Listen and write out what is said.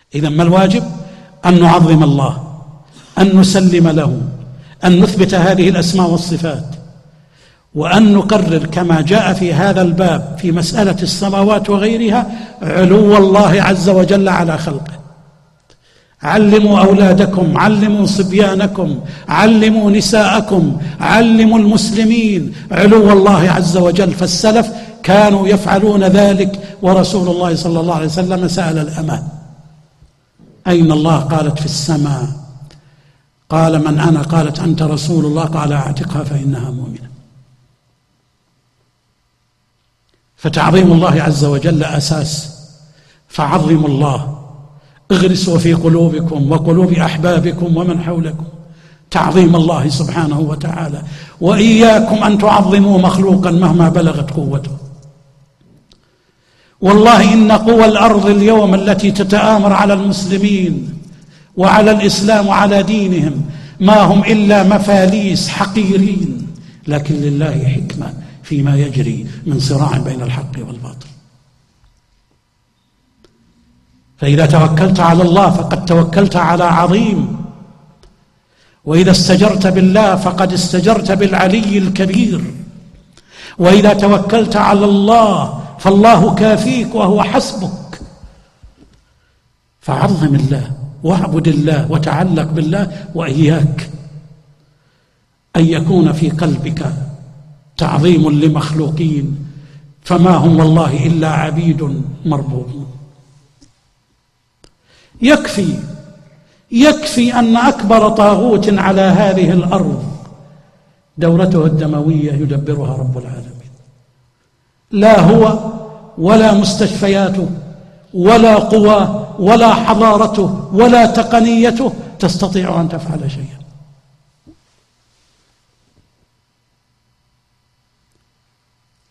إذن ما الواجب؟ أن نعظم الله، أن نسلم له، أن نثبت هذه الأسماء والصفات، وأن نقرر كما جاء في هذا الباب في مسألة السماوات وغيرها علو الله عز وجل على خلقه. علموا أولادكم، علموا صبيانكم، علموا نساءكم، علموا المسلمين علو الله عز وجل. فالسلف كانوا يفعلون ذلك، ورسول الله صلى الله عليه وسلم سأل الأمة: أين الله؟ قالت: في السماء. قال: من أنا؟ قالت: أنت رسول الله. قال: أعتقها فإنها مؤمنة. فتعظيم الله عز وجل أساس، فعظموا الله، اغرسوا في قلوبكم وقلوب أحبابكم ومن حولكم تعظيم الله سبحانه وتعالى، وإياكم أن تعظموا مخلوقا مهما بلغت قوته. والله إن قوى الأرض اليوم التي تتآمر على المسلمين وعلى الإسلام وعلى دينهم ما هم إلا مفاليس حقيرين، لكن لله حكمة فيما يجري من صراع بين الحق والباطل. فإذا توكلت على الله فقد توكلت على عظيم، وإذا استجرت بالله فقد استجرت بالعلي الكبير، وإذا توكلت على الله فالله كافيك وهو حسبك. فعظم الله واعبد الله وتعلق بالله، وإياك أن يكون في قلبك تعظيم لمخلوقين، فما هم والله إلا عبيد مربوبون. يكفي أن أكبر طاغوت على هذه الأرض دورته الدموية يدبرها رب العالمين، لا هو ولا مستشفياته ولا قواه ولا حضارته ولا تقنيته تستطيع أن تفعل شيئا.